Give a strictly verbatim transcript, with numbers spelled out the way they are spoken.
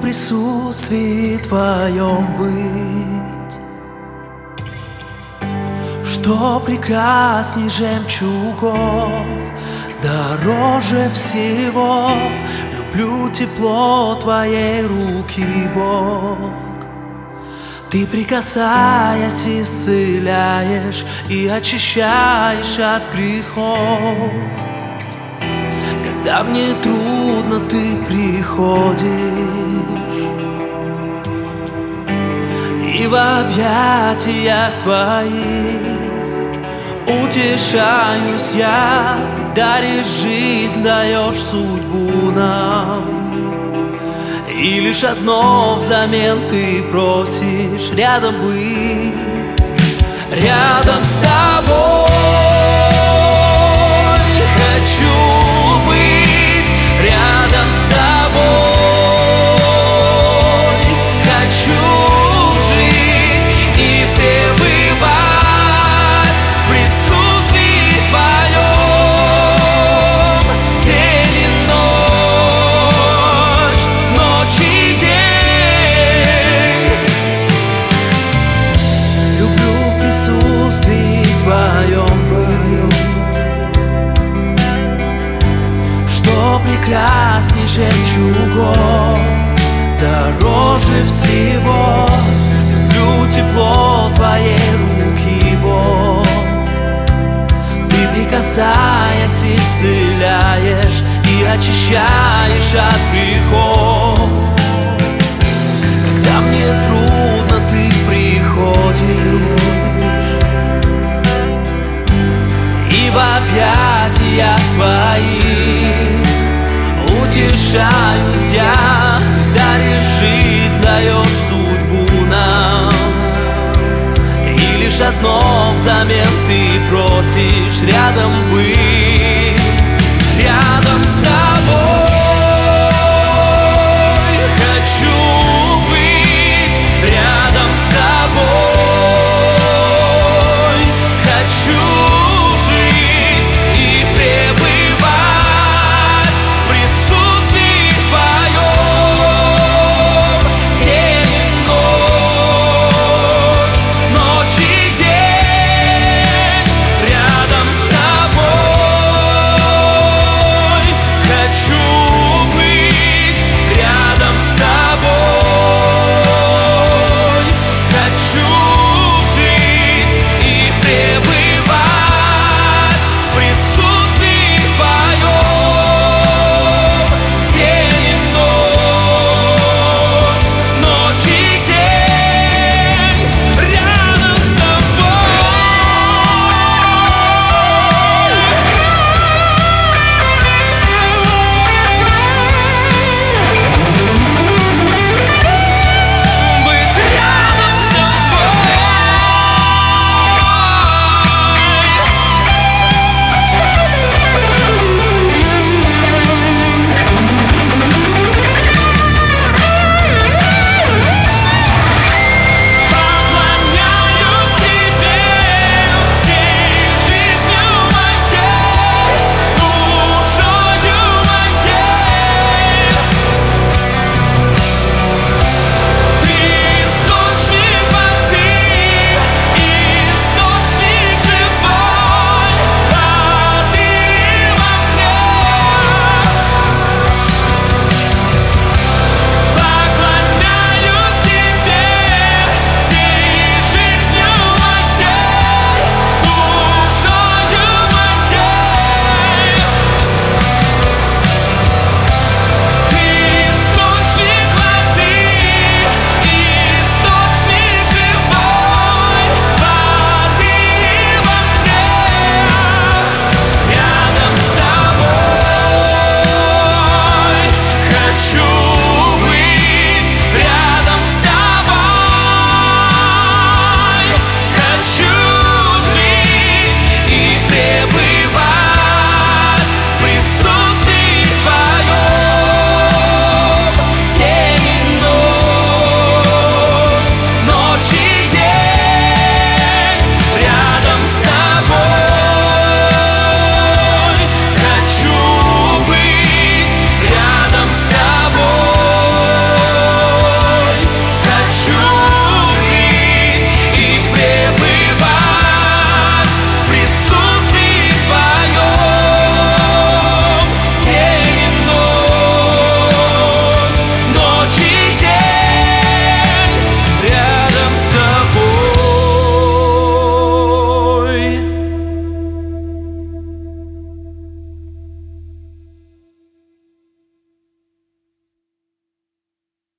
присутствии Твоем быть, что прекрасней жемчугов, дороже всего. Люблю тепло Твоей руки, Бог. Ты, прикасаясь, исцеляешь и очищаешь от грехов. Когда мне трудно, Ты приходишь, и в объятиях Твоих утешаюсь я. Ты даришь жизнь, даешь судьбу нам, и лишь одно взамен Ты просишь: рядом быть, рядом с Тобой. Хочу быть рядом с Тобой, хочу жить и пребывать в присутствии Твоем день и ночь, ночь и день. Люблю в присутствии Твоем быть, что прекрасней жемчугов, дороже всего. Люблю тепло Твоей руки, Бог. Ты, прикасаясь, исцеляешь и очищаешь от грехов. Когда мне трудно, Ты приходишь, и в объятиях Твоих утешаюсь я. Ты даришь жизнь, даешь судьбу нам, и лишь одно взамен Ты просишь: рядом быть.